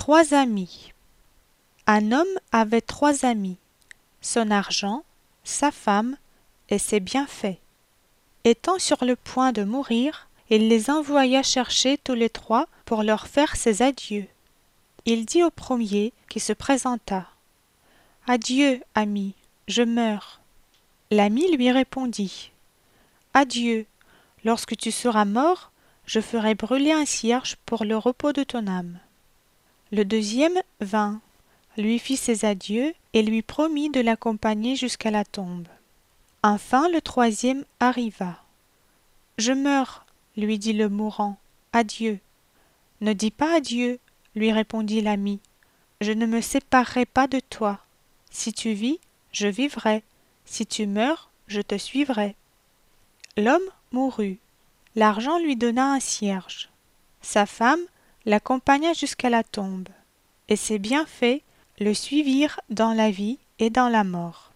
Trois amis. Un homme avait trois amis, son argent, sa femme et ses bienfaits. Étant sur le point de mourir, il les envoya chercher tous les trois pour leur faire ses adieux. Il dit au premier qui se présenta: « Adieu, ami, je meurs. » L'ami lui répondit: « Adieu, lorsque tu seras mort, je ferai brûler un cierge pour le repos de ton âme. » Le deuxième vint, lui fit ses adieux et lui promit de l'accompagner jusqu'à la tombe. Enfin le troisième arriva. « Je meurs, lui dit le mourant, adieu. »« Ne dis pas adieu, lui répondit l'ami. Je ne me séparerai pas de toi. Si tu vis, je vivrai. Si tu meurs, je te suivrai. » L'homme mourut. L'argent lui donna un cierge. Sa femme l'accompagna jusqu'à la tombe, et ses bienfaits le suivirent dans la vie et dans la mort.